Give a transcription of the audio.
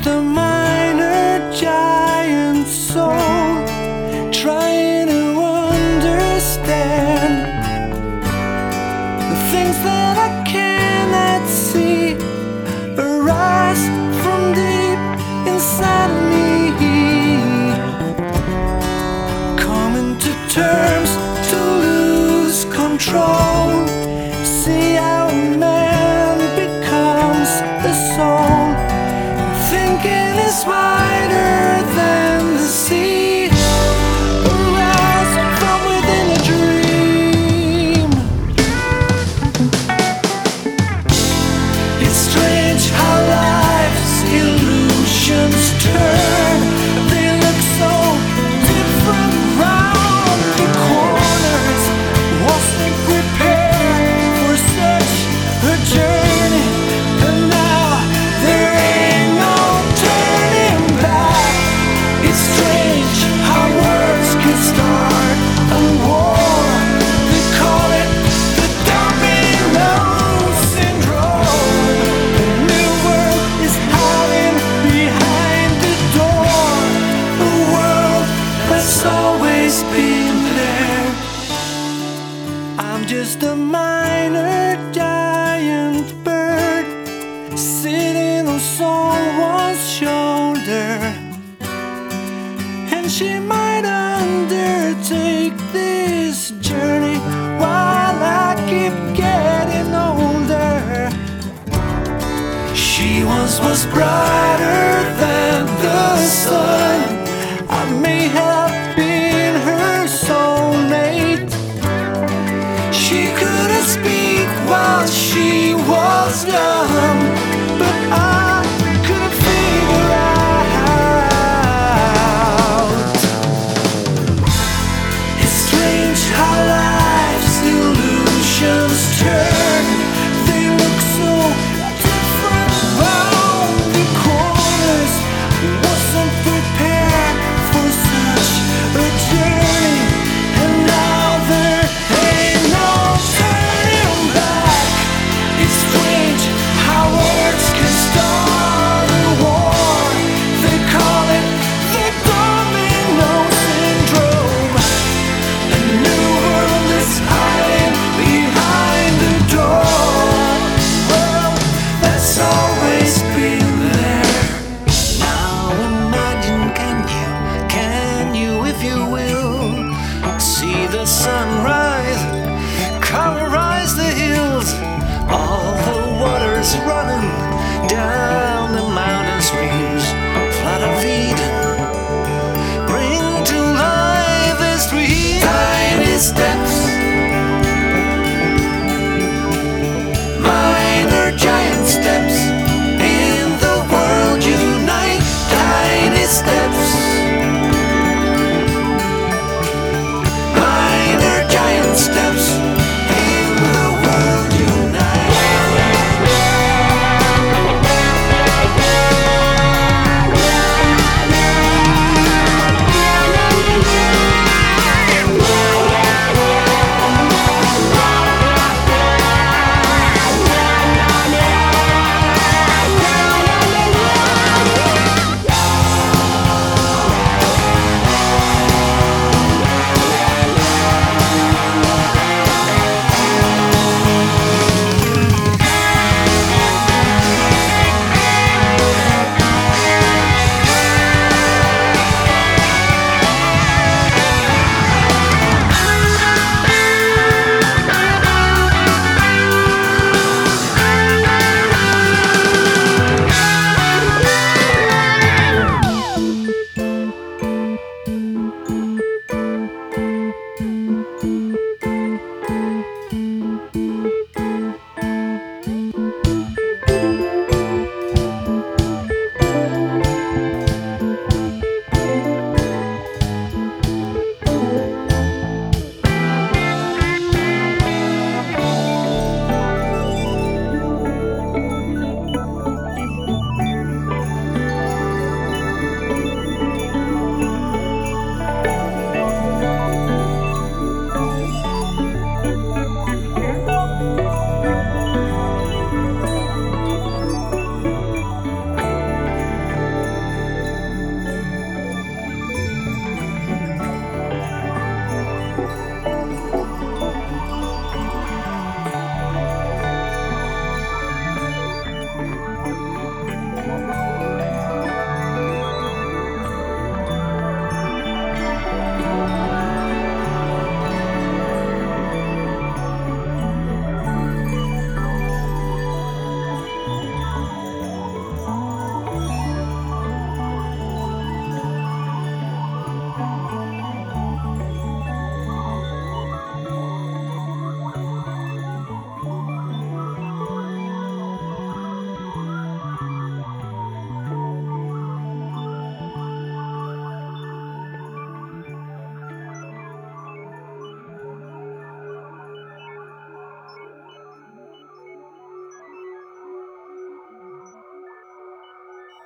just a minor giant soul trying to understand the things that I cannot see arise from deep inside of me. Coming to terms to lose control. See how a man becomes a soul. Thinking is wider than the sea. Arise from within a dream. It's strange how life's illusions turn. They look so different round the corners. Wasn't prepared for such a journey, and now there ain't no turning back. It's strange how words can start a war. They call it the domino syndrome. The new world is hiding behind the door. A world that's always been there. I'm just a minor giant bird sitting on someone's shoulder, and she might undertake this journey while I keep getting older. She once was brighter